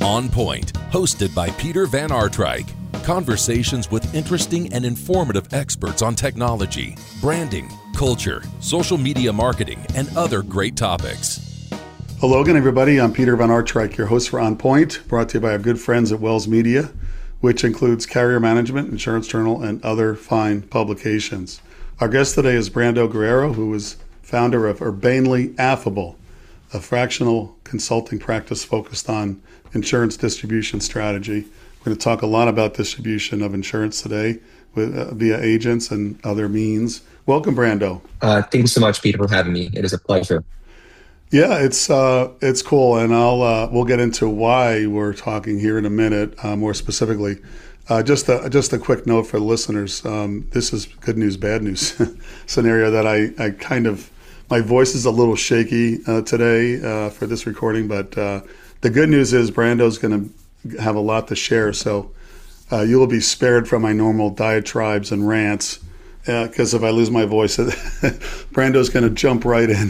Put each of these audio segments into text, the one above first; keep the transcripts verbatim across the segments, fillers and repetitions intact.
On Point, hosted by Peter Van Artryk. Conversations with interesting and informative experts on technology, branding, culture, social media marketing, and other great topics. Hello again, everybody. I'm Peter Van Artryk, your host for On Point, brought to you by our good friends at Wells Media, which includes Carrier Management, Insurance Journal, and other fine publications. Our guest today is Brando Guerrero, who is founder of Urbanely Affable, a fractional consulting practice focused on insurance distribution strategy. We're going to talk a lot about distribution of insurance today with, uh, via agents and other means. Welcome, Brando. Uh, thank you so much, Peter, for having me. It is a pleasure. Yeah, it's uh, it's cool, and I'll uh, we'll get into why we're talking here in a minute, uh, more specifically. Uh, just a just a quick note for the listeners. Um, this is good news, bad news scenario that I, I kind of my voice is a little shaky uh, today uh, for this recording, but. Uh, The good news is Brando's going to have a lot to share, so uh, you will be spared from my normal diatribes and rants, because uh, if I lose my voice, Brando's going to jump right in.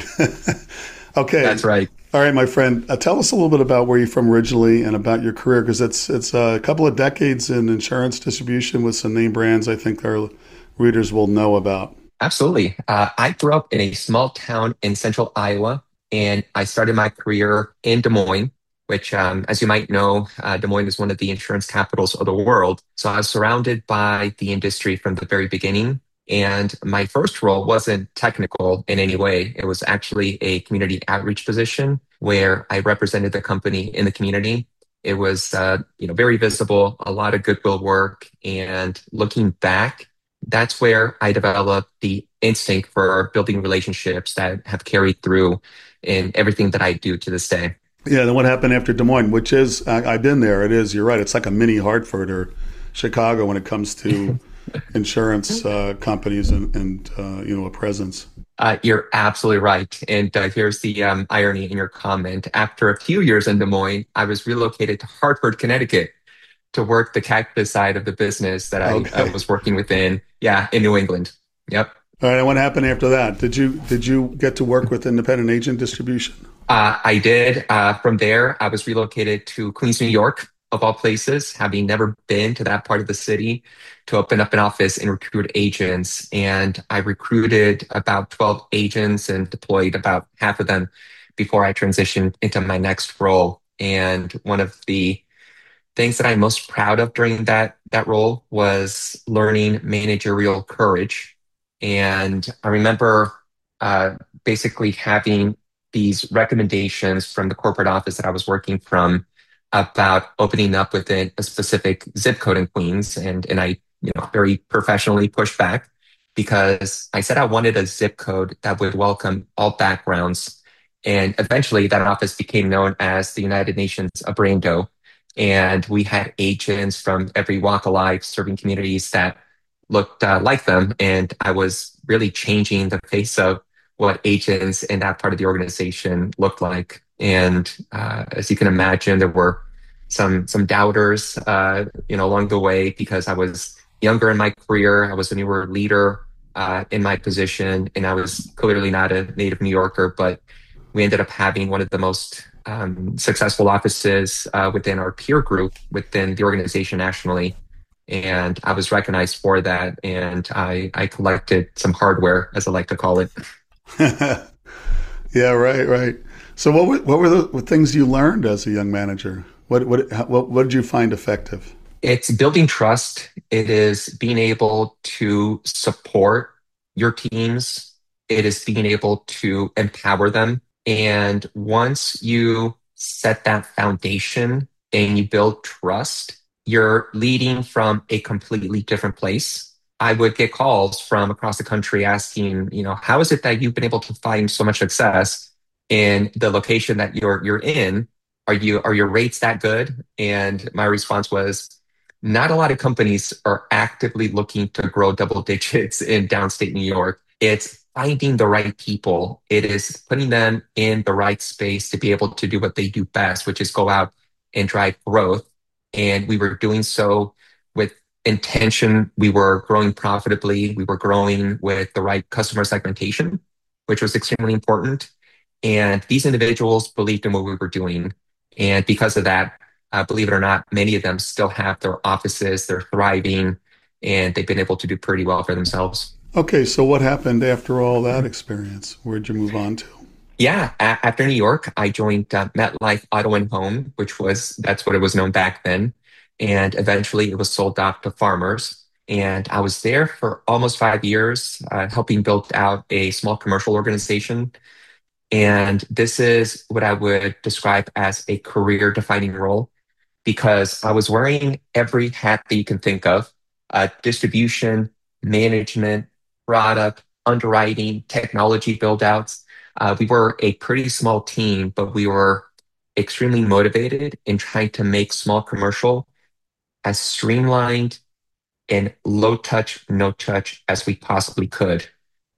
Okay. That's right. All right, my friend. Uh, tell us a little bit about where you're from originally and about your career, because it's it's a couple of decades in insurance distribution with some name brands I think our readers will know about. Absolutely. Uh, I grew up in a small town in central Iowa, and I started my career in Des Moines, which, um, as you might know, uh, Des Moines is one of the insurance capitals of the world. So I was surrounded by the industry from the very beginning. And my first role wasn't technical in any way. It was actually a community outreach position where I represented the company in the community. It was, uh, you know, very visible, a lot of goodwill work. And looking back, that's where I developed the instinct for building relationships that have carried through in everything that I do to this day. Yeah, then what happened after Des Moines, which is, I, I've been there, it is, you're right, it's like a mini Hartford or Chicago when it comes to insurance uh, companies and, and uh, you know, a presence. Uh, you're absolutely right. And uh, here's the um, irony in your comment. After a few years in Des Moines, I was relocated to Hartford, Connecticut to work the cactus side of the business that I, okay. I was working within, yeah, in New England. Yep. All right, and what happened after that? Did you did you get to work with independent agent distribution? Uh, I did. Uh, from there, I was relocated to Queens, New York, of all places, having never been to that part of the city, to open up an office and recruit agents. And I recruited about twelve agents and deployed about half of them before I transitioned into my next role. And one of the things that I'm most proud of during that, that role was learning managerial courage. And I remember uh, basically having these recommendations from the corporate office that I was working from about opening up within a specific zip code in Queens. And, and I, you know, very professionally pushed back because I said I wanted a zip code that would welcome all backgrounds. And eventually that office became known as the United Nations of Brando. And we had agents from every walk of life serving communities that looked uh, like them. And I was really changing the face of what agents in that part of the organization looked like. And uh, as you can imagine, there were some some doubters, uh, you know, along the way because I was younger in my career. I was a newer leader uh, in my position, and I was clearly not a native New Yorker. But we ended up having one of the most um, successful offices uh, within our peer group within the organization nationally. And I was recognized for that, and I, I collected some hardware, as I like to call it. Yeah, right, right. So, what were, what were the things you learned as a young manager? What what what, what did you find effective? It's building trust. It is being able to support your teams. It is being able to empower them. And once you set that foundation and you build trust, you're leading from a completely different place. I would get calls from across the country asking, you know, how is it that you've been able to find so much success in the location that you're you're in? Are you are your rates that good? And my response was, not a lot of companies are actively looking to grow double digits in downstate New York. It's finding the right people. It is putting them in the right space to be able to do what they do best, which is go out and drive growth. And we were doing so with intention. We were growing profitably. We were growing with the right customer segmentation, which was extremely important. And these individuals believed in what we were doing. And because of that, Uh, believe it or not, many of them still have their offices, they're thriving, and they've been able to do pretty well for themselves. Okay, so what happened after all that experience? Where'd you move on to? Yeah, a- after New York, I joined uh, MetLife Auto and Home, which was that's what it was known back then, and eventually it was sold off to Farmers. And I was there for almost five years, uh, helping build out a small commercial organization. And this is what I would describe as a career-defining role because I was wearing every hat that you can think of, uh, distribution, management, product, underwriting, technology build outs. Uh, we were a pretty small team, but we were extremely motivated in trying to make small commercial as streamlined and low touch, no touch as we possibly could.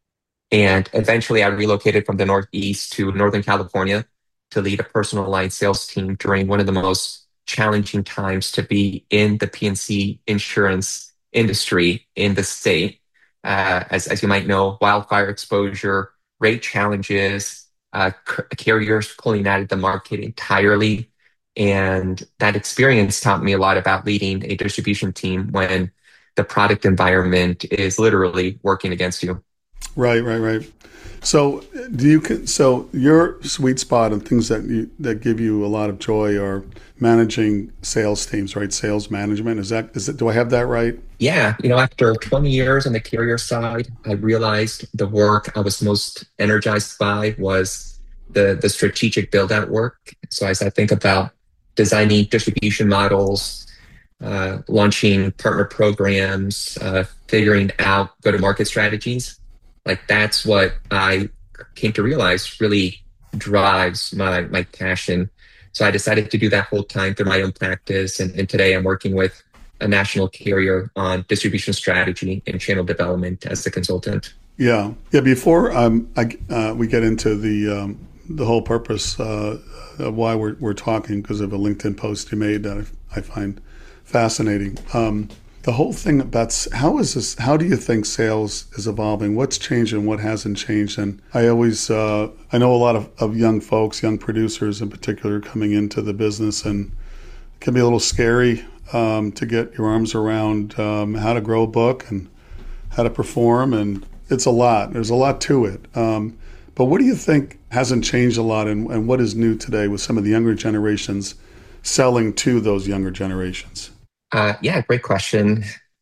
And eventually I relocated from the Northeast to Northern California to lead a personal line sales team during one of the most challenging times to be in the P and C insurance industry in the state. Uh, as, as you might know, wildfire exposure, rate challenges, uh, c- carriers pulling out of the market entirely. And that experience taught me a lot about leading a distribution team when the product environment is literally working against you. Right, right, right. So do you con- so your sweet spot and things that you that give you a lot of joy are managing sales teams, right? Sales management. Is that is it do I have that right? Yeah, you know, after twenty years on the carrier side, I realized the work I was most energized by was the the strategic build out work. So as I think about designing distribution models, uh, launching partner programs, uh, figuring out go to market strategies, like that's what I came to realize really drives my my passion. So I decided to do that full time through my own practice, and, and today I'm working with a national carrier on distribution strategy and channel development as a consultant. Yeah, yeah. Before um, I, uh, we get into the um, the whole purpose uh, of why we're we're talking, because of a LinkedIn post you made that I, I find fascinating. Um, the whole thing about s- how is this? How do you think sales is evolving? What's changed and what hasn't changed? And I always uh, I know a lot of, of young folks, young producers in particular, coming into the business, and it can be a little scary um, to get your arms around um, how to grow a book and how to perform, and it's a lot. There's a lot to it. Um, but what do you think hasn't changed a lot, and, and what is new today with some of the younger generations selling to those younger generations? Uh, yeah, great question.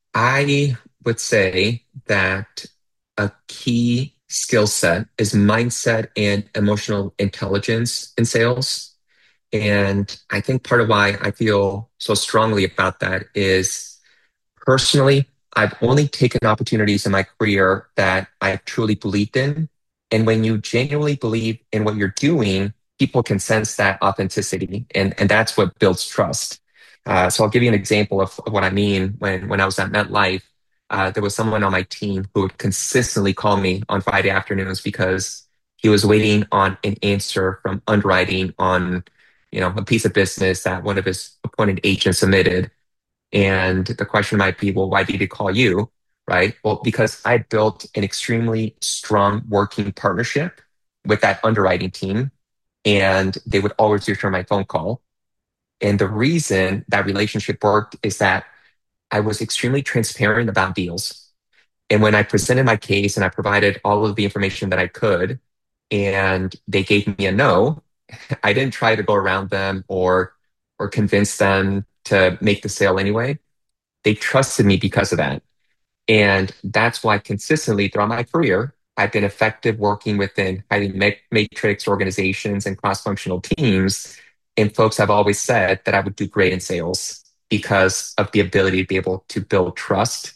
I would say that a key skill set is mindset and emotional intelligence in sales. And I think part of why I feel so strongly about that is personally, I've only taken opportunities in my career that I truly believed in. And when you genuinely believe in what you're doing, people can sense that authenticity. And, and that's what builds trust. Uh, so I'll give you an example of, of what I mean. When, when I was at MetLife, uh, there was someone on my team who would consistently call me on Friday afternoons because he was waiting on an answer from underwriting on, you know, a piece of business that one of his appointed agents submitted. And the question might be, well, why did he call you? Right? Well, because I built an extremely strong working partnership with that underwriting team, and they would always return my phone call. And the reason that relationship worked is that I was extremely transparent about deals. And when I presented my case and I provided all of the information that I could, and they gave me a no, I didn't try to go around them or or convince them to make the sale anyway. They trusted me because of that. And that's why consistently throughout my career, I've been effective working within highly ma- matrix organizations and cross-functional teams. And folks have always said that I would do great in sales because of the ability to be able to build trust.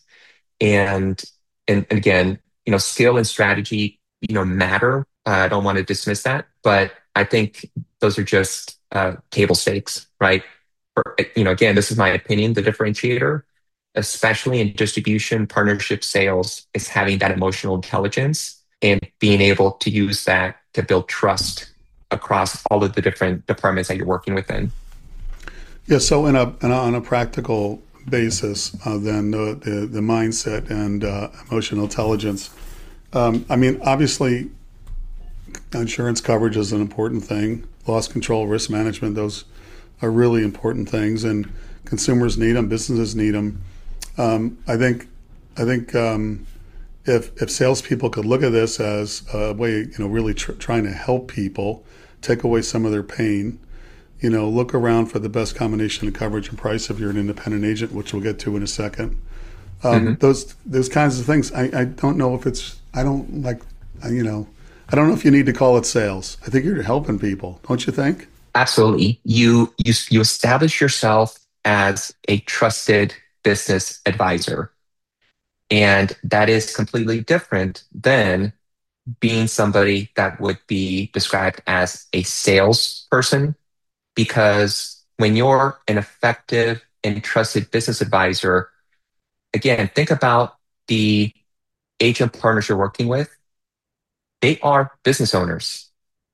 And and, and again, you know, skill and strategy, you know, matter. Uh, I don't want to dismiss that, but I think those are just uh, table stakes, right? For, you know, again, this is my opinion. The differentiator, especially in distribution, partnership, sales, is having that emotional intelligence and being able to use that to build trust across all of the different departments that you're working within. Yeah. So in a, in a on a practical basis, uh, then the, the the mindset and uh, emotional intelligence. Um, I mean, obviously, insurance coverage is an important thing. Loss control, risk management, those are really important things, and consumers need them, businesses need them. Um, I think, I think um, if if salespeople could look at this as a way, you know, really tr- trying to help people, take away some of their pain, you know, look around for the best combination of coverage and price if you're an independent agent, which we'll get to in a second. Um, Hmm. those those kinds of things. I, I don't know if it's. I don't like. You know. I don't know if you need to call it sales. I think you're helping people, don't you think? Absolutely. You you you establish yourself as a trusted business advisor, and that is completely different than being somebody that would be described as a salesperson. Because when you're an effective and trusted business advisor, again, think about the agent partners you're working with. They are business owners,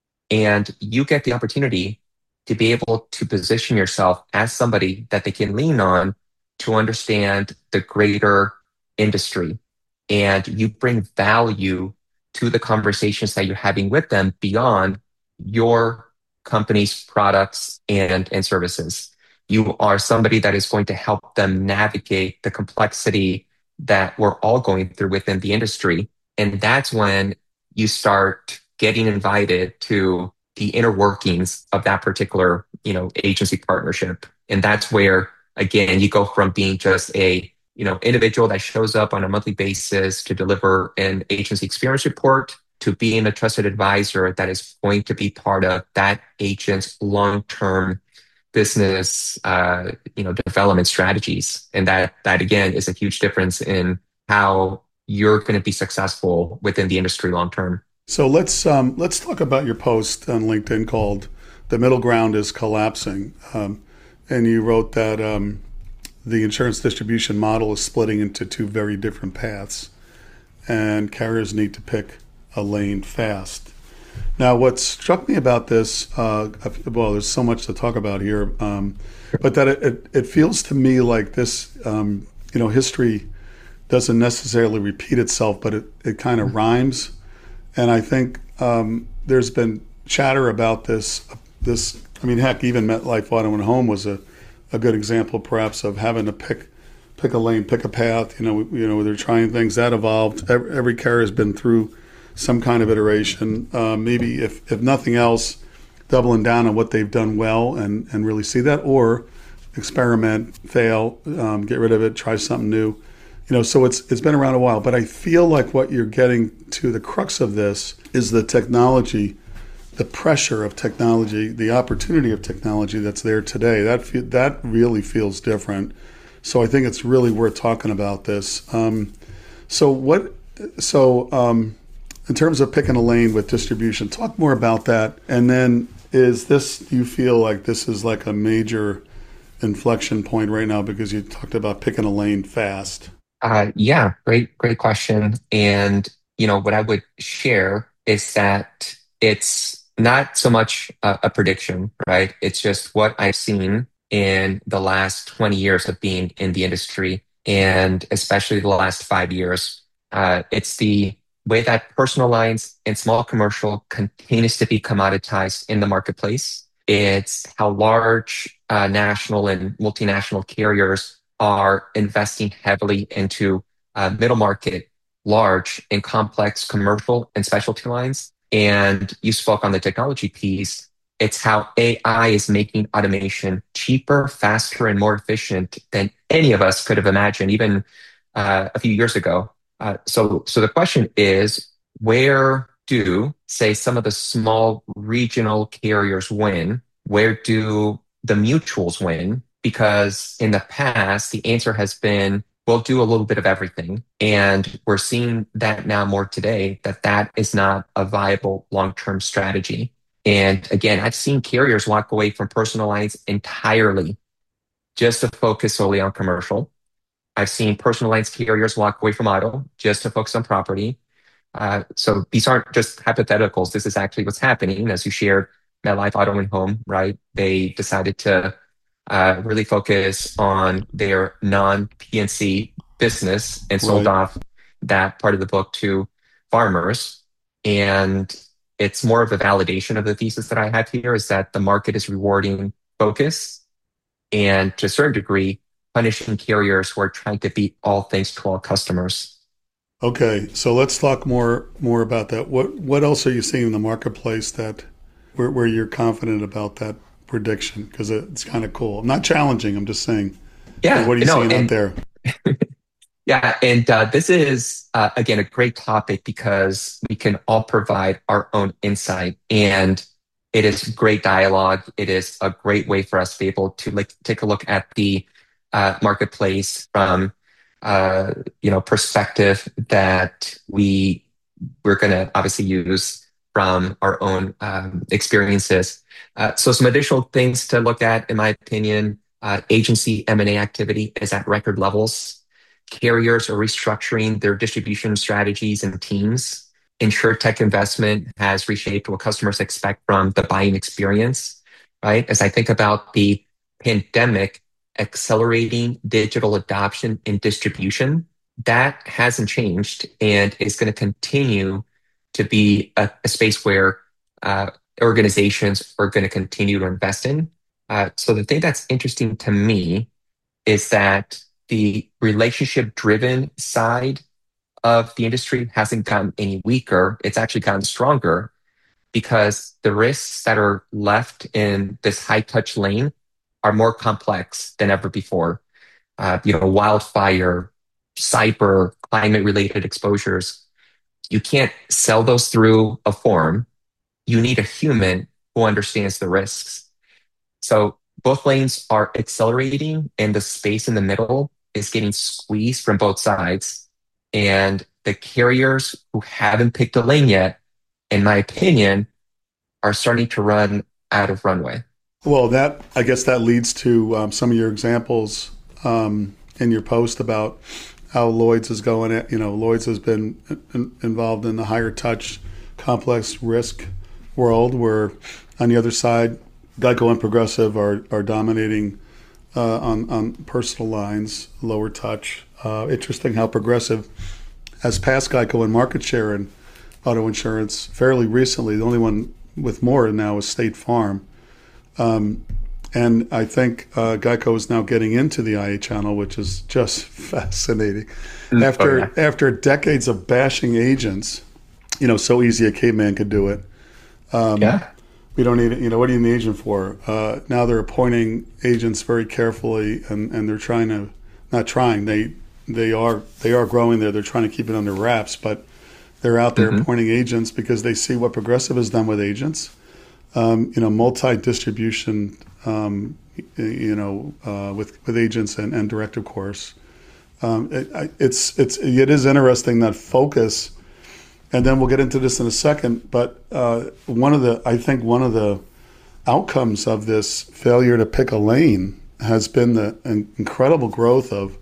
and you get the opportunity to be able to position yourself as somebody that they can lean on to understand the greater industry. And you bring value to the conversations that you're having with them beyond your company's products and, and services. You are somebody that is going to help them navigate the complexity that we're all going through within the industry. And that's when you start getting invited to the inner workings of that particular, you know, agency partnership. And that's where, again, you go from being just a, you know, individual that shows up on a monthly basis to deliver an agency experience report to being a trusted advisor that is going to be part of that agent's long-term business, uh, you know, development strategies. And that, that again is a huge difference in how you're going to be successful within the industry long term. So let's um, let's talk about your post on LinkedIn called "The Middle Ground is Collapsing," um, and you wrote that um, the insurance distribution model is splitting into two very different paths, and carriers need to pick a lane fast. Now, what struck me about this, uh, well, there's so much to talk about here, um, but that it, it, it feels to me like this, um, you know, history doesn't necessarily repeat itself, but it, it kind of rhymes. And I think um, there's been chatter about this. This, I mean, heck, even MetLife Auto and Home was a, a good example, perhaps, of having to pick pick a lane, pick a path. You know, you know, they're trying things that evolved. Every, every carrier has been through some kind of iteration. Uh, maybe, if if nothing else, doubling down on what they've done well and and really see that, or experiment, fail, um, get rid of it, try something new. You know, so it's it's been around a while, but I feel like what you're getting to, the crux of this, is the technology, the pressure of technology, the opportunity of technology that's there today. That fe- that really feels different. So I think it's really worth talking about this. Um, so what? So um, in terms of picking a lane with distribution, talk more about that. And then, is this? Do you feel like this is like a major inflection point right now because you talked about picking a lane fast? Uh, yeah, great, great question. And, you know, what I would share is that it's not so much a, a prediction, right? It's just what I've seen in the last twenty years of being in the industry, and especially the last five years. Uh, it's the way that personal lines and small commercial continues to be commoditized in the marketplace. It's how large uh, national and multinational carriers are investing heavily into uh, middle market, large and complex commercial and specialty lines. And you spoke on the technology piece. It's how A I is making automation cheaper, faster, and more efficient than any of us could have imagined, even uh, a few years ago. Uh, so, so the question is, where do, say, some of the small regional carriers win? Where do the mutuals win? Because in the past, the answer has been, we'll do a little bit of everything. And we're seeing that now more today, that that is not a viable long-term strategy. And again, I've seen carriers walk away from personal lines entirely just to focus solely on commercial. I've seen personal lines carriers walk away from auto just to focus on property. Uh, so these aren't just hypotheticals. This is actually what's happening. As you shared, MetLife Auto and Home, right? They decided to uh, really focus on their non-P N C business and sold Right. off that part of the book to farmers. And it's more of a validation of the thesis that I have here, is that the market is rewarding focus and to a certain degree, punishing carriers who are trying to be all things to all customers. Okay, so let's talk more more about that. What what else are you seeing in the marketplace that where, where you're confident about that prediction? Because it's kind of cool. Not challenging. I'm just saying. Yeah, What are you no, seeing out and there? yeah, and uh, this is uh, again a great topic because we can all provide our own insight, and it is great dialogue. It is a great way for us to be able to like take a look at the uh, marketplace from uh, you know perspective that we we're going to obviously use from our own um, experiences. Uh, so some additional things to look at, in my opinion, uh, agency M and A activity is at record levels. Carriers are restructuring their distribution strategies and teams. InsurTech investment has reshaped what customers expect from the buying experience, right? As I think about the pandemic accelerating digital adoption and distribution, that hasn't changed and is going to continue to be a, a space where uh, organizations are going to continue to invest in. Uh, so the thing that's interesting to me is that the relationship driven side of the industry hasn't gotten any weaker. It's actually gotten stronger because the risks that are left in this high touch lane are more complex than ever before. Uh, you know, wildfire, cyber, climate related exposures. You can't sell those through a form. You need a human who understands the risks. So both lanes are accelerating and the space in the middle is getting squeezed from both sides. And the carriers who haven't picked a lane yet, in my opinion, are starting to run out of runway. Well, that I guess that leads to um, some of your examples um, in your post about how Lloyd's is going. At, you know, Lloyd's has been in, involved in the higher touch, complex risk world, where on the other side, Geico and Progressive are are dominating uh, on on personal lines, lower touch. Uh, interesting how Progressive has passed Geico in market share in auto insurance fairly recently. The only one with more now is State Farm. Um, and I think uh, Geico is now getting into the I A channel, which is just fascinating. After Oh, yeah. after decades of bashing agents, you know, so easy a caveman could do it. Yeah. We don't need, you know, what do you need an agent for? Uh, now they're appointing agents very carefully, and, and they're trying to, not trying, they they are they are growing there. They're trying to keep it under wraps, but they're out there Mhm. appointing agents because they see what Progressive has done with agents. Um, you know, multi-distribution, um, you know, uh, with with agents and, and direct, of course. Um, it, I- it's it's it is interesting that focus, and then we'll get into this in a second. But uh, one of the I think one of the outcomes of this failure to pick a lane has been the in- incredible growth of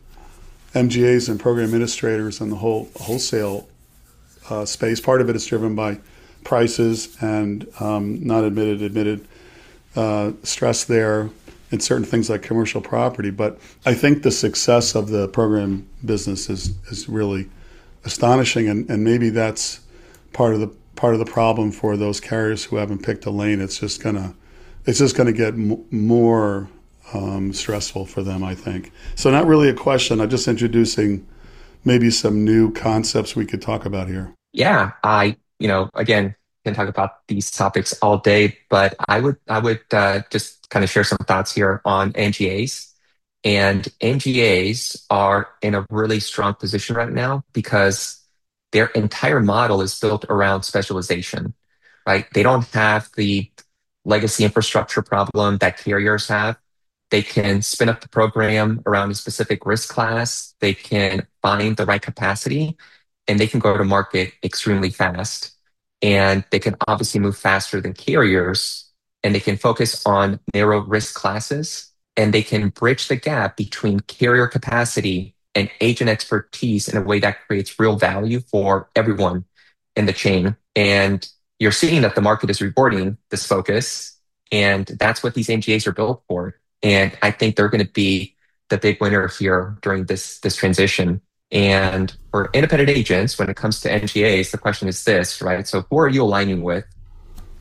M G As and program administrators and the whole wholesale uh, space. Part of it is driven by prices and um, not admitted, admitted uh, stress there in certain things like commercial property. But I think the success of the program business is is really astonishing, and, and maybe that's part of the part of the problem for those carriers who haven't picked a lane. It's just gonna it's just gonna get m- more um, stressful for them, I think. So not really a question. I'm just introducing maybe some new concepts we could talk about here. Yeah, I, you know, again, can talk about these topics all day, but I would, I would uh, just kind of share some thoughts here on N G As. And N G As are in a really strong position right now because their entire model is built around specialization, right? They don't have the legacy infrastructure problem that carriers have. They can spin up the program around a specific risk class. They can find the right capacity and they can go to market extremely fast. And they can obviously move faster than carriers and they can focus on narrow risk classes and they can bridge the gap between carrier capacity and agent expertise in a way that creates real value for everyone in the chain. And you're seeing that the market is rewarding this focus. And that's what these N G As are built for. And I think they're going to be the big winner here during this, this transition. And for independent agents, when it comes to N G As, the question is this, right? So who are you aligning with?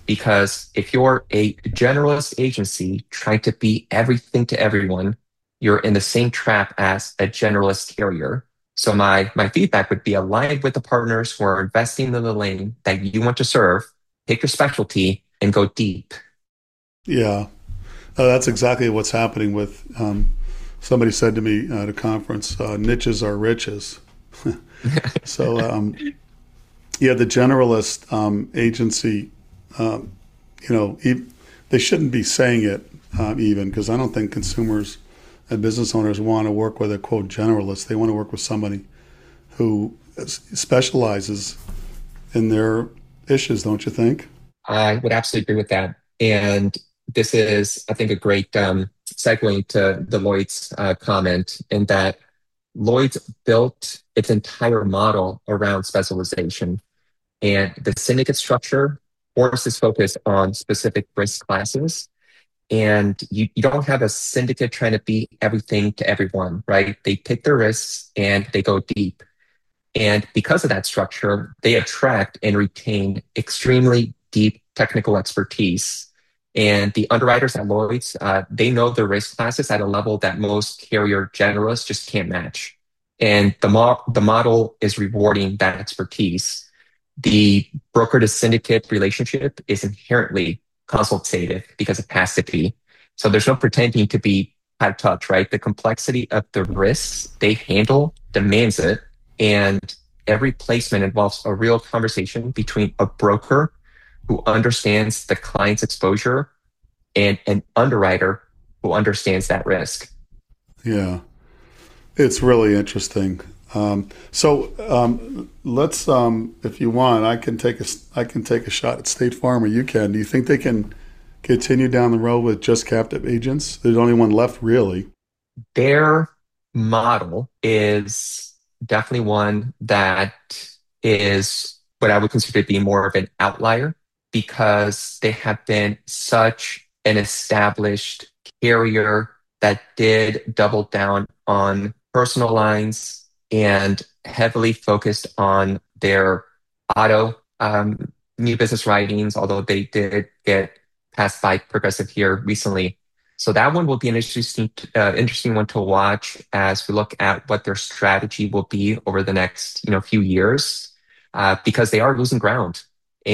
Because if you're a generalist agency trying to be everything to everyone, you're in the same trap as a generalist carrier. So my my feedback would be aligned with the partners who are investing in the lane that you want to serve, pick your specialty and go deep. Yeah, uh, that's exactly what's happening with. Um, somebody said to me at a conference, uh, "Niches are riches." So um, yeah, the generalist um, agency, um, you know, e- they shouldn't be saying it um, even because I don't think consumers and business owners want to work with a quote generalist. They want to work with somebody who specializes in their issues, don't you think? I would absolutely agree with that. And this is, I think, a great um, segue to Deloitte's uh, comment in that Lloyd's built its entire model around specialization. And the syndicate structure forces focus on specific risk classes. And you, you don't have a syndicate trying to be everything to everyone, right? They pick their risks and they go deep. And because of that structure, they attract and retain extremely deep technical expertise. And the underwriters at Lloyd's, uh, they know the risk classes at a level that most carrier generalists just can't match. And the, mo- the model is rewarding that expertise. The broker to syndicate relationship is inherently consultative because it has to be. So there's no pretending to be high touch, right? The complexity of the risks they handle demands it. And every placement involves a real conversation between a broker who understands the client's exposure and an underwriter who understands that risk. Yeah, it's really interesting. Um, so um, let's, um, if you want, I can take a, I can take a shot at State Farm, or you can. Do you think they can continue down the road with just captive agents? There's only one left, really. Their model is definitely one that is what I would consider to be more of an outlier because they have been such an established carrier that did double down on personal lines and heavily focused on their auto um, new business writings, although they did get passed by Progressive here recently. So that one will be an interesting, uh, interesting one to watch as we look at what their strategy will be over the next, you know, few years, uh, because they are losing ground.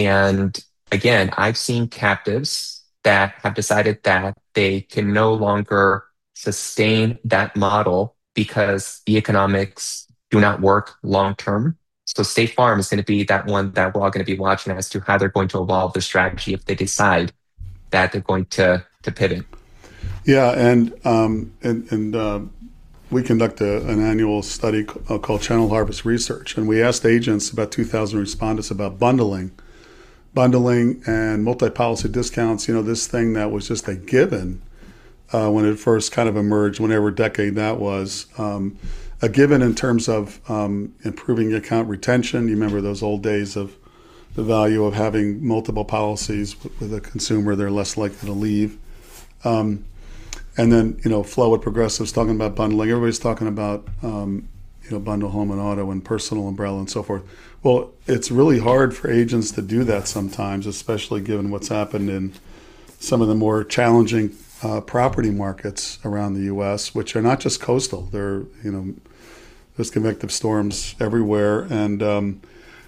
And again, I've seen captives that have decided that they can no longer sustain that model because the economics do not work long term. So State Farm is going to be that one that we're all going to be watching as to how they're going to evolve their strategy if they decide that they're going to to pivot. Yeah, and um, and, and uh, we conduct a, an annual study uh, called Channel Harvest Research, and we asked agents, about two thousand respondents, about bundling, bundling and multi-policy discounts. You know, this thing that was just a given uh, when it first kind of emerged, whenever decade that was, um, a given in terms of um, improving account retention. You remember those old days of the value of having multiple policies with, with a consumer; they're less likely to leave. Um, And then, you know, Flo at Progressive's talking about bundling. Everybody's talking about, um, you know, bundle home and auto and personal umbrella and so forth. Well, it's really hard for agents to do that sometimes, especially given what's happened in some of the more challenging uh, property markets around the U S, which are not just coastal. They're, you know, there's convective storms everywhere. And um,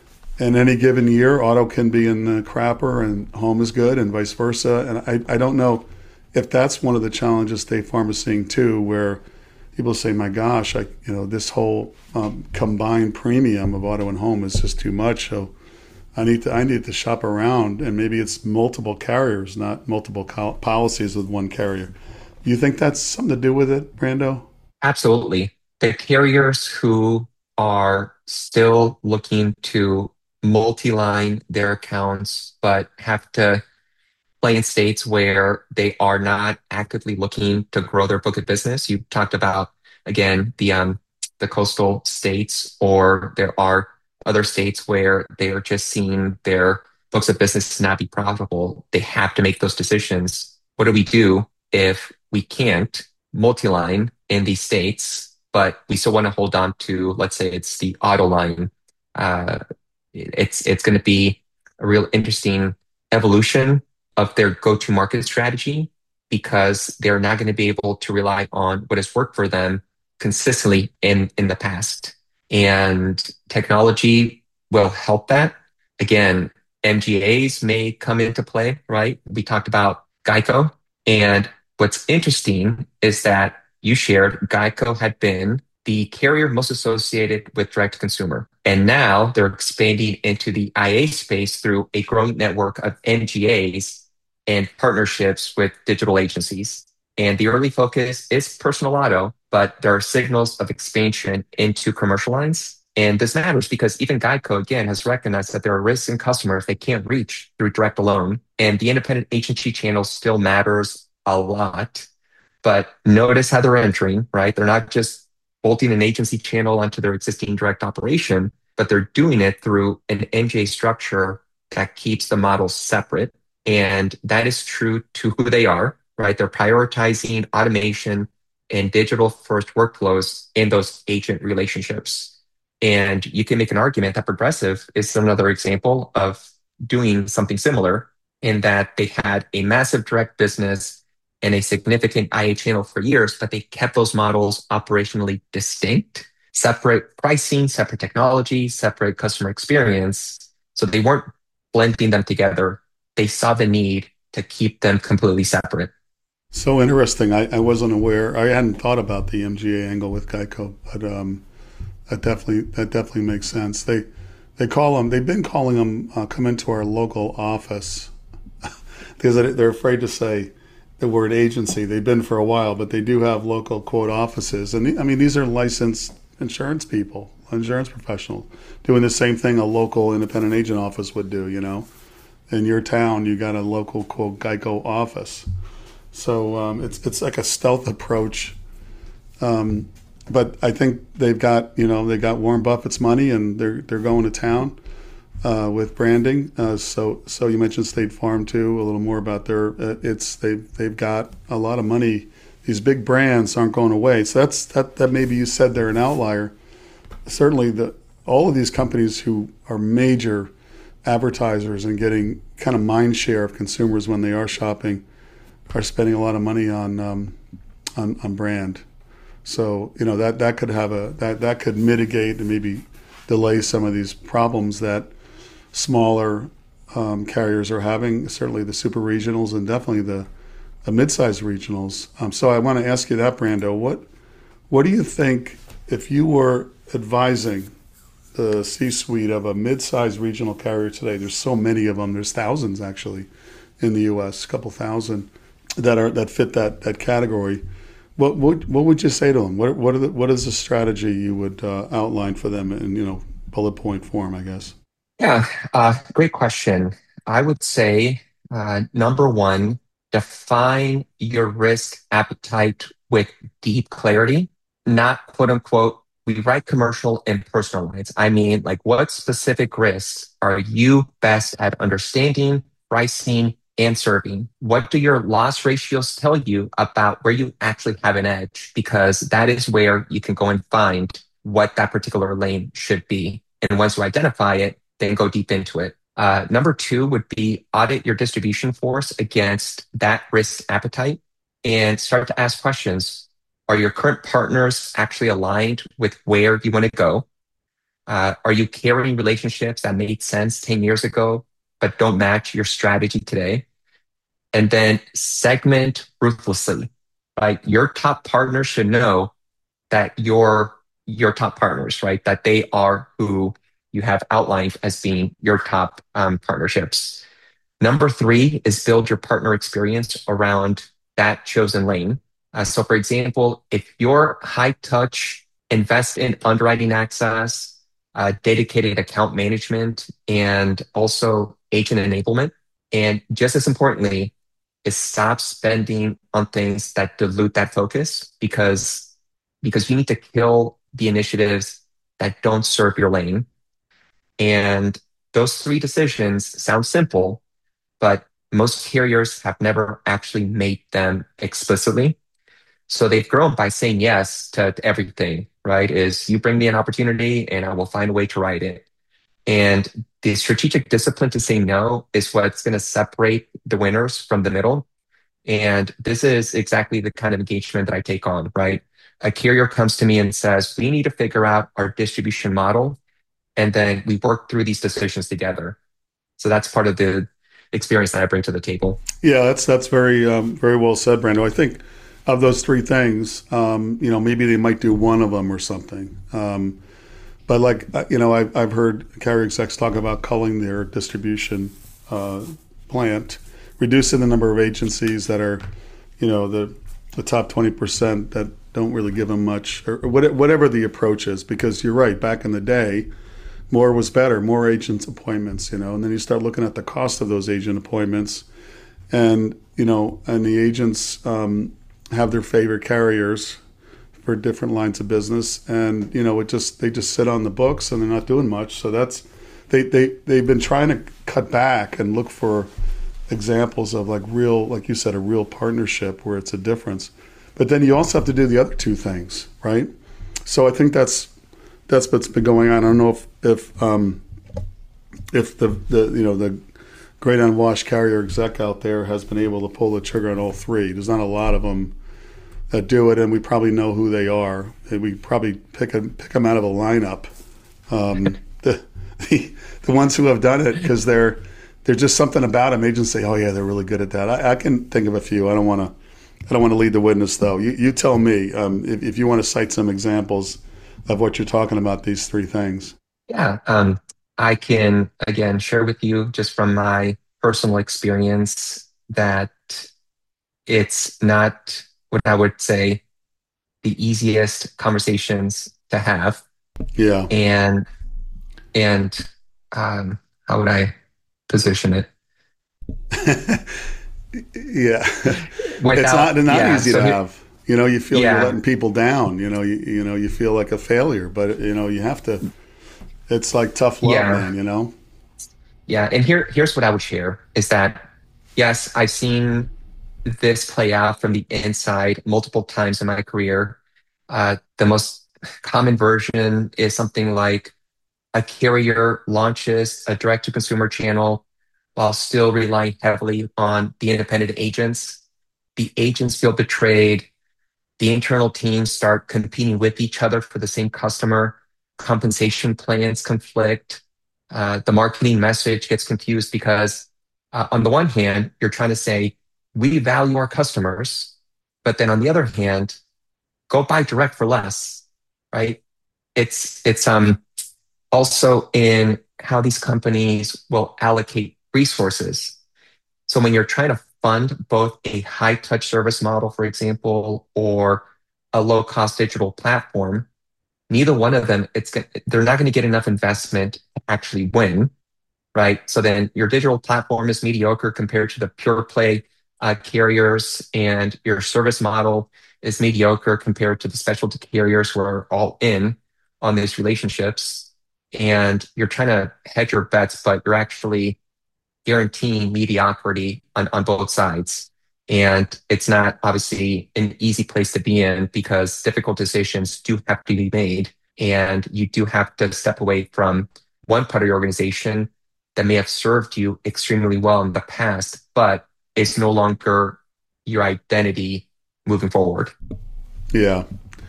in any given year, auto can be in the crapper and home is good and vice versa. And I, I don't know if that's one of the challenges State Farm is seeing too, where people say, "My gosh, I, you know, this whole um, combined premium of auto and home is just too much. So I need to, I need to shop around, and maybe it's multiple carriers, not multiple co- policies with one carrier." You think that's something to do with it, Brando? Absolutely. The carriers who are still looking to multi-line their accounts, but have to play in states where they are not actively looking to grow their book of business. You talked about, again, the um, the coastal states, or there are other states where they are just seeing their books of business not be profitable. They have to make those decisions. What do we do if we can't multi-line in these states, but we still want to hold on to, let's say it's the auto line. Uh, it's it's going to be a real interesting evolution of their go-to-market strategy because they're not going to be able to rely on what has worked for them consistently in in the past. And technology will help that. Again, M G As may come into play, right? We talked about Geico. And what's interesting is that you shared Geico had been the carrier most associated with direct to consumer. And now they're expanding into the I A space through a growing network of M G As and partnerships with digital agencies. And the early focus is personal auto, but there are signals of expansion into commercial lines. And this matters because even Geico, again, has recognized that there are risks in customers they can't reach through direct alone. And the independent agency channel still matters a lot. But notice how they're entering, right? They're not just bolting an agency channel onto their existing direct operation, but they're doing it through an M G A structure that keeps the models separate. And that is true to who they are, right? They're prioritizing automation and digital first workflows in those agent relationships. And you can make an argument that Progressive is another example of doing something similar in that they had a massive direct business and a significant I A channel for years, but they kept those models operationally distinct, separate pricing, separate technology, separate customer experience. So they weren't blending them together. They saw the need to keep them completely separate. So interesting. I, I wasn't aware. I hadn't thought about the M G A angle with Geico, but um, that definitely that definitely makes sense. They they call them. They've been calling them uh, come into our local office because they're afraid to say the word agency. They've been for a while, but they do have local quote offices. And I mean, these are licensed insurance people, insurance professionals, doing the same thing a local independent agent office would do. You know, in your town, you got a local quote Geico office. So um, it's it's like a stealth approach. Um, but I think they've got you know they got Warren Buffett's money and they're they're going to town uh, with branding. Uh, so so you mentioned State Farm too. A little more about their uh, it's they've they've got a lot of money. These big brands aren't going away. So that's that that maybe you said they're an outlier. Certainly the all of these companies who are major advertisers and getting kind of mind share of consumers when they are shopping are spending a lot of money on um, on, on brand. So you know that that could have a that that could mitigate and maybe delay some of these problems that smaller um, carriers are having. Certainly the super regionals and definitely the, the mid-sized regionals. Um, so I want to ask you that, Brando. What what do you think if you were advising the C-suite of a mid-sized regional carrier today? There's so many of them. There's thousands actually in the U S, a couple thousand that are that fit that that category. What what what would you say to them? What what are the, what is the strategy you would uh, outline for them in you know bullet point form, I guess? Yeah, uh, great question. I would say uh, number one, define your risk appetite with deep clarity, not quote unquote, we write commercial and personal lines. I mean, like what specific risks are you best at understanding, pricing, and serving? What do your loss ratios tell you about where you actually have an edge? Because that is where you can go and find what that particular lane should be. And once you identify it, then go deep into it. Uh, number two would be audit your distribution force against that risk appetite and start to ask questions. Are your current partners actually aligned with where you want to go? Uh, are you carrying relationships that made sense ten years ago, but don't match your strategy today? And then segment ruthlessly, right? Your top partners should know that you're your top partners, right? That they are who you have outlined as being your top um, partnerships. Number three is build your partner experience around that chosen lane. Uh, so for example, if you're high touch, invest in underwriting access, uh, dedicated account management, and also agent enablement. And just as importantly, is stop spending on things that dilute that focus because, because you need to kill the initiatives that don't serve your lane. And those three decisions sound simple, but most carriers have never actually made them explicitly. So they've grown by saying yes to, to everything, right? Is you bring me an opportunity and I will find a way to write it. And the strategic discipline to say no is what's going to separate the winners from the middle. And this is exactly the kind of engagement that I take on, right? A carrier comes to me and says, we need to figure out our distribution model. And then we work through these decisions together. So that's part of the experience that I bring to the table. Yeah, that's that's very um, very well said, Brando. I think of those three things, um, you know, maybe they might do one of them or something. Um, but like uh, you know, I've I've heard carrier execs talk about culling their distribution uh, plant, reducing the number of agencies that are, you know, the the top twenty percent that don't really give them much, or whatever the approach is. Because you're right, back in the day, more was better, more agents appointments, you know, and then you start looking at the cost of those agent appointments, and you know, and the agents um, have their favorite carriers for different lines of business, and you know, it just they just sit on the books and they're not doing much. So that's they they they've been trying to cut back and look for examples of like real, like you said, a real partnership where it's a difference. But then you also have to do the other two things, right? So I think that's that's what's been going on. I don't know if if um, if the, the you know the great unwashed carrier exec out there has been able to pull the trigger on all three. There's not a lot of them that do it, and we probably know who they are. And we probably pick a, pick them out of a lineup. Um, the, the the ones who have done it, because they're there's just something about them. Agents say, "Oh yeah, they're really good at that." I, I can think of a few. I don't want to I don't want to lead the witness though. You you tell me um, if if you want to cite some examples of what you're talking about, these three things. Yeah, um, I can again share with you just from my personal experience that it's not what I would say the easiest conversations to have. Yeah. And and um, how would I position it? Yeah. It's Without, not not yeah, easy so to here- have. You know, you feel you're yeah, letting people down. You know, you you know, you feel like a failure, but you know, you have to. It's like tough love, yeah, man. You know. yeah. And here here's what I would share is that yes, I've seen this play out from the inside multiple times in my career. Uh, the most common version is something like a carrier launches a direct to consumer channel while still relying heavily on the independent agents. The agents feel betrayed. The internal teams start competing with each other for the same customer. Compensation plans conflict. Uh, the marketing message gets confused because, uh, on the one hand, you're trying to say, we value our customers. But then on the other hand, go buy direct for less, right? It's, it's, um, also in how these companies will allocate resources. So when you're trying to fund both a high touch service model, for example, or a low cost digital platform, neither one of them, it's they're not going to get enough investment to actually win, right? So then your digital platform is mediocre compared to the pure play uh, carriers, and your service model is mediocre compared to the specialty carriers who are all in on these relationships. And you're trying to hedge your bets, but you're actually guaranteeing mediocrity on, on both sides. And it's not obviously an easy place to be in because difficult decisions do have to be made. And you do have to step away from one part of your organization that may have served you extremely well in the past, but it's no longer your identity moving forward. Yeah.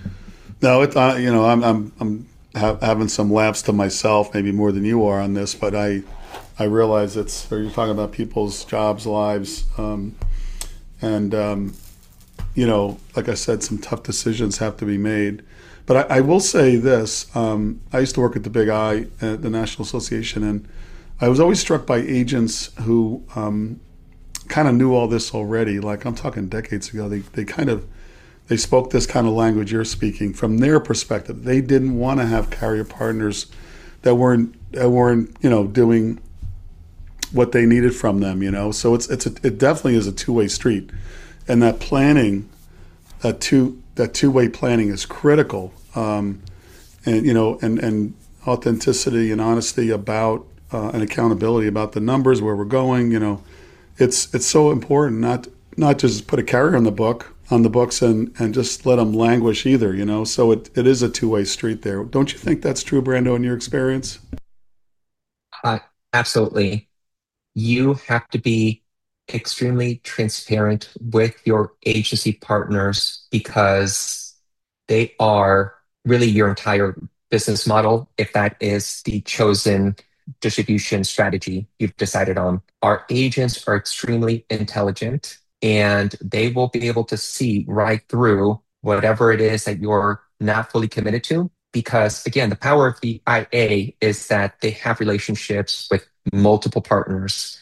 No, it, uh, you know, I'm I'm I'm ha- having some laughs to myself, maybe more than you are on this, but I I realize it's. Or you're talking about people's jobs, lives, um, and um, you know, like I said, some tough decisions have to be made. But I, I will say this: um, I used to work at the Big I at the National Association, and I was always struck by agents who um, kind of knew all this already. Like I'm talking decades ago, they they kind of they spoke this kind of language you're speaking from their perspective. They didn't want to have carrier partners that weren't that weren't you know doing what they needed from them. You know, so it's it's a, it definitely is a two way street, and that planning, that two that two way planning is critical. Um, and you know, and and authenticity and honesty about uh, and accountability about the numbers, where we're going. You know, it's it's so important not not just put a carrier on the book on the books and and just let them languish either. You know, so it, it is a two way street there. Don't you think that's true, Brando, in your experience? Uh, Absolutely. You have to be extremely transparent with your agency partners because they are really your entire business model if that is the chosen distribution strategy you've decided on. Our agents are extremely intelligent and they will be able to see right through whatever it is that you're not fully committed to. Because again, the power of the I A is that they have relationships with multiple partners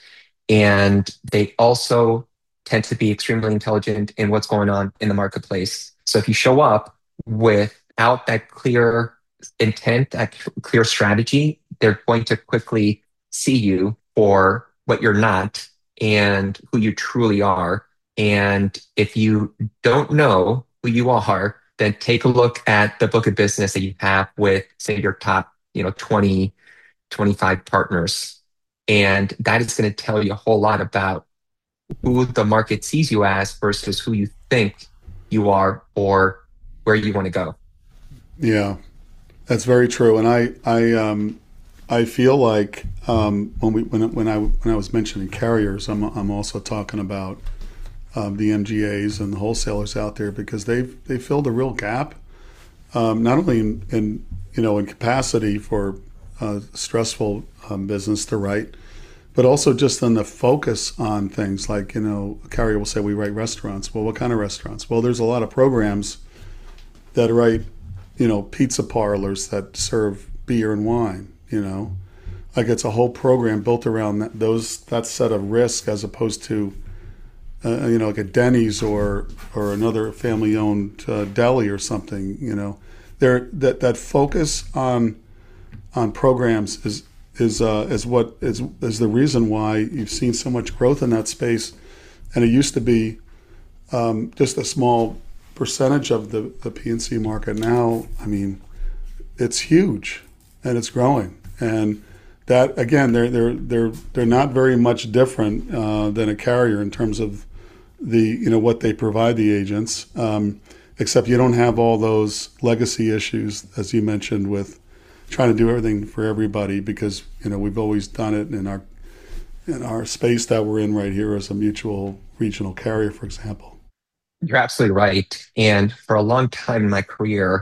and they also tend to be extremely intelligent in what's going on in the marketplace. So if you show up without that clear intent, that clear strategy, they're going to quickly see you for what you're not and who you truly are. And if you don't know who you are, then take a look at the book of business that you have with, say, your top, you know, twenty, twenty-five partners. And that is going to tell you a whole lot about who the market sees you as versus who you think you are or where you want to go. Yeah, that's very true. And I I um I feel like um, when we when when I when I was mentioning carriers, I'm I'm also talking about um, the M G As and the wholesalers out there because they've they filled a real gap, um, not only in, in you know in capacity for uh, stressful um, business to write, but also just on the focus on things like you know a carrier will say we write restaurants. Well, what kind of restaurants? Well, there's a lot of programs that write you know pizza parlors that serve beer and wine. You know, like it's a whole program built around that, those that set of risk as opposed to uh, you know like a Denny's or or another family-owned uh, deli or something. You know, there that that focus on on programs is is uh, is what is is the reason why you've seen so much growth in that space, and it used to be um, just a small percentage of the the P and C market. Now, I mean, it's huge and it's growing. And that again, they're they're they're they're not very much different uh, than a carrier in terms of the you know what they provide the agents, um, except you don't have all those legacy issues as you mentioned with trying to do everything for everybody because you know we've always done it in our in our space that we're in right here as a mutual regional carrier, for example. You're absolutely right. And for a long time in my career,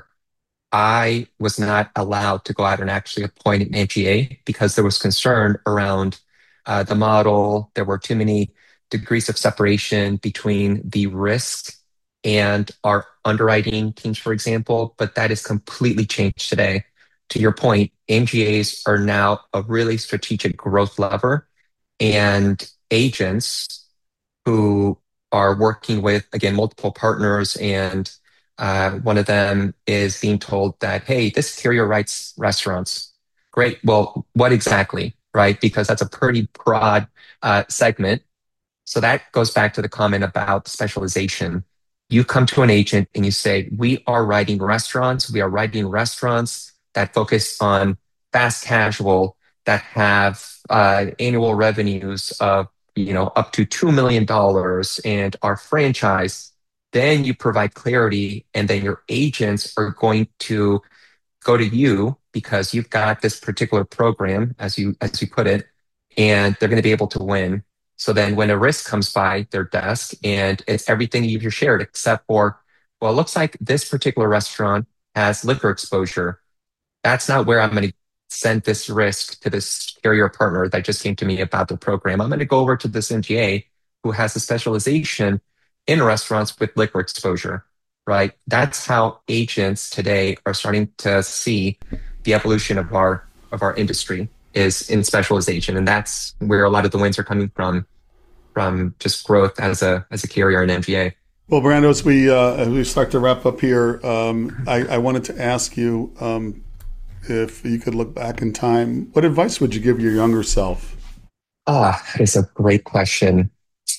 I was not allowed to go out and actually appoint an M G A because there was concern around uh, the model. There were too many degrees of separation between the risk and our underwriting teams, for example. But that is completely changed today. To your point, M G As are now a really strategic growth lever, and agents who are working with, again, multiple partners and uh, one of them is being told that, hey, this carrier writes restaurants. Great. Well, what exactly? Right? Because that's a pretty broad uh, segment. So that goes back to the comment about specialization. You come to an agent and you say, we are writing restaurants. We are writing restaurants that focus on fast casual, that have uh, annual revenues of you know up to two million dollars and are franchise. Then you provide clarity, and then your agents are going to go to you because you've got this particular program, as you as you put it, and they're going to be able to win. So then when a risk comes by their desk and it's everything you've shared except for, well, it looks like this particular restaurant has liquor exposure. That's not where I'm going to send this risk to this carrier partner that just came to me about the program. I'm going to go over to this M G A who has a specialization in restaurants with liquor exposure, right? That's how agents today are starting to see the evolution of our of our industry is in specialization, and that's where a lot of the wins are coming from from just growth as a as a carrier in M G A. Well, Brando, as we uh, as we start to wrap up here, um, I, I wanted to ask you um, if you could look back in time. What advice would you give your younger self? Ah, that is a great question.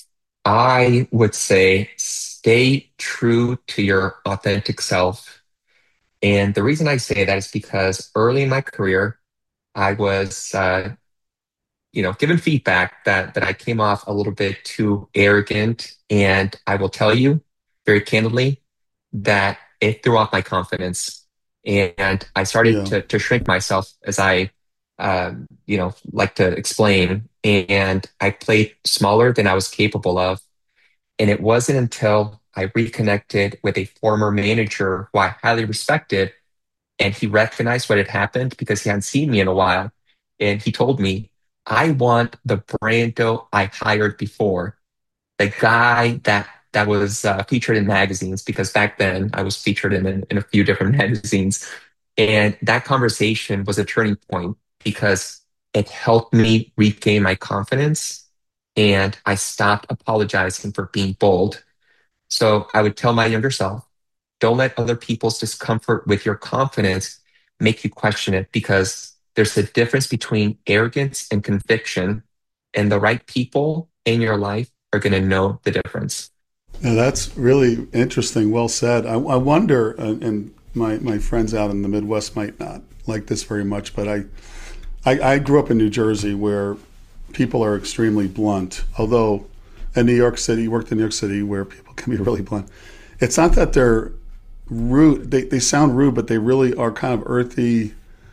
I would say stay true to your authentic self. And the reason I say that is because early in my career, I was, uh, you know, given feedback that that I came off a little bit too arrogant. And I will tell you very candidly that it threw off my confidence. And I started Yeah, to, to shrink myself as I um, you know, like to explain. And I played smaller than I was capable of. And it wasn't until I reconnected with a former manager who I highly respected, and he recognized what had happened because he hadn't seen me in a while. And he told me, I want the Brando I hired before, the guy that that was uh, featured in magazines, because back then I was featured in, in in a few different magazines. And that conversation was a turning point because it helped me regain my confidence, and I stopped apologizing for being bold. So I would tell my younger self, don't let other people's discomfort with your confidence make you question it, because there's a difference between arrogance and conviction, and the right people in your life are going to know the difference. Now, that's really interesting. Well said. I, I wonder, uh, and my, my friends out in the Midwest might not like this very much, but I, I, I grew up in New Jersey where people are extremely blunt. Although in New York City, worked in New York City where people can be really blunt. It's not that they're rude. They, they sound rude, but they really are kind of earthy.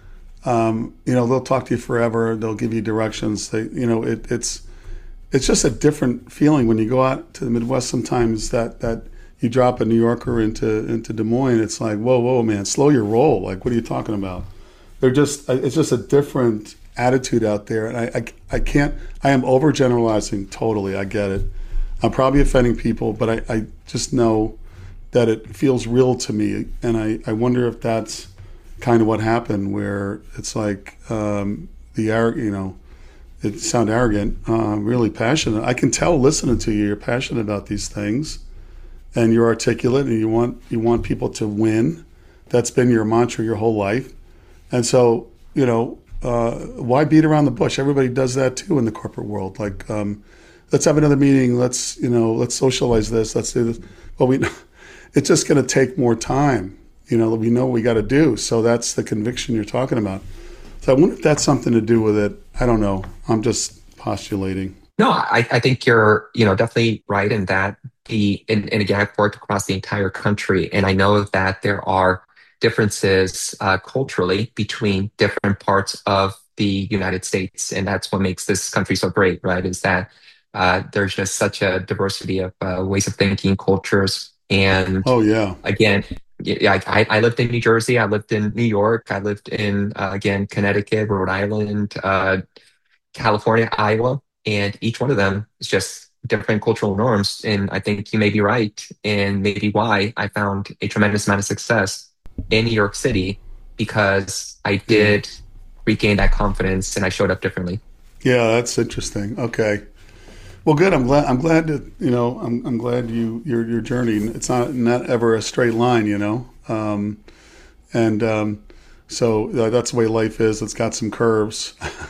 Um, you know, they'll talk to you forever. They'll give you directions. They, you know, it, it's it's just a different feeling when you go out to the Midwest. Sometimes that that you drop a New Yorker into into Des Moines, it's like, whoa, whoa, man, slow your roll. Like, what are you talking about? They're just, it's just a different attitude out there, and I, I, I can't. I am overgeneralizing totally. I get it. I'm probably offending people, but I, I just know that it feels real to me, and I, I wonder if that's kind of what happened, where it's like um, the arrogant, you know, it sound arrogant, uh, really passionate. I can tell listening to you, you're passionate about these things, and you're articulate, and you want you want people to win. That's been your mantra your whole life, and so you know, uh, why beat around the bush? Everybody does that too in the corporate world. Like, um, let's have another meeting. Let's you know, let's socialize this. Let's do this. Well, we, it's just going to take more time. You know, we know what we got to do. So that's the conviction you're talking about. So I wonder if that's something to do with it. I don't know. I'm just postulating. No, I, I think you're, you know, definitely right in that. The and, and again, I've worked across the entire country, and I know that there are differences uh, culturally between different parts of the United States, and that's what makes this country so great, right? Is that uh, there's just such a diversity of uh, ways of thinking, cultures, and Oh yeah. again, yeah, I, I lived in New Jersey, I lived in New York, I lived in uh, again Connecticut, Rhode Island, uh, California, Iowa, and each one of them is just different cultural norms. And I think you may be right, and maybe why I found a tremendous amount of success in New York City, because I Yeah. did regain that confidence and I showed up differently. Yeah, that's interesting. Okay. Well, good. I'm glad. I'm glad that you know. I'm, I'm glad you your your journey. It's not not ever a straight line, you know. Um, and um, so uh, that's the way life is. It's got some curves,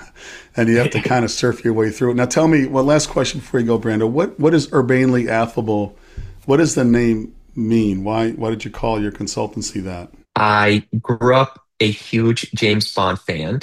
and you have to kind of surf your way through it. Now, tell me one last question before you go, Brando. What what is urbanely affable? What does the name mean? Why why did you call your consultancy that? I grew up a huge James Bond fan,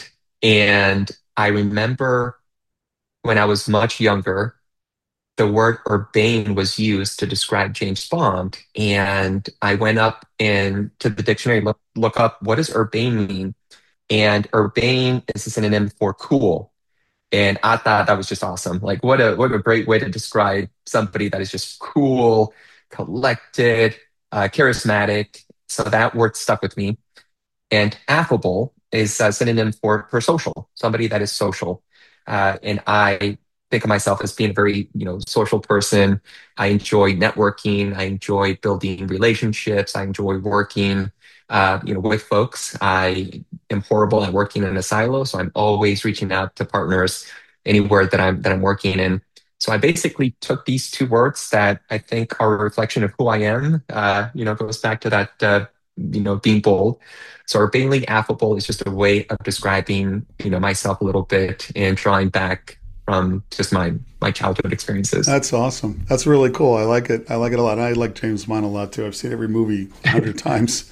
and I remember when I was much younger, the word urbane was used to describe James Bond. And I went up and to the dictionary, look, look up what does urbane mean? And urbane is a synonym for cool. And I thought that was just awesome. Like what a what a great way to describe somebody that is just cool, collected, uh, charismatic. So that word stuck with me. And affable is a synonym for, for social, somebody that is social. Uh, and I think of myself as being a very, you know, social person. I enjoy networking. I enjoy building relationships. I enjoy working, uh, you know, with folks. I am horrible at working in a silo, so I'm always reaching out to partners anywhere that I'm that I'm working in. So I basically took these two words that I think are a reflection of who I am. Uh, you know, goes back to that, uh, you know, being bold. So urbanely affable is just a way of describing, you know, myself a little bit and drawing back from just my my childhood experiences. That's awesome. That's really cool. I like it. I like it a lot. I like James Bond a lot too. I've seen every movie a hundred times.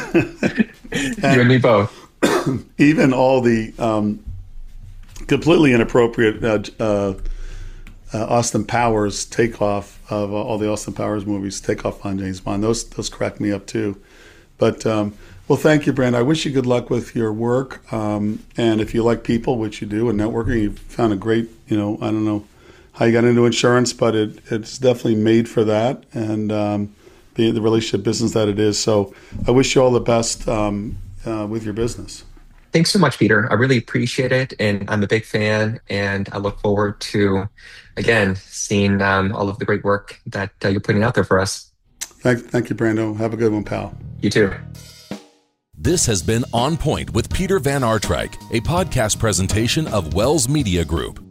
You and And me both. even all the um, completely inappropriate uh, uh, uh, Austin Powers takeoff of uh, all the Austin Powers movies, takeoff on James Bond. Those those crack me up too. But um, well, thank you, Brandon. I wish you good luck with your work. Um, and if you like people, which you do, and networking, you found a great, you know, I don't know how you got into insurance, but it, it's definitely made for that, and um, the, the relationship business that it is. So I wish you all the best um, uh, with your business. Thanks so much, Peter. I really appreciate it, and I'm a big fan, and I look forward to, again, seeing um, all of the great work that uh, you're putting out there for us. Thank, thank you, Brando. Have a good one, pal. You too. This has been On Point with Peter Van Artryk, a podcast presentation of Wells Media Group.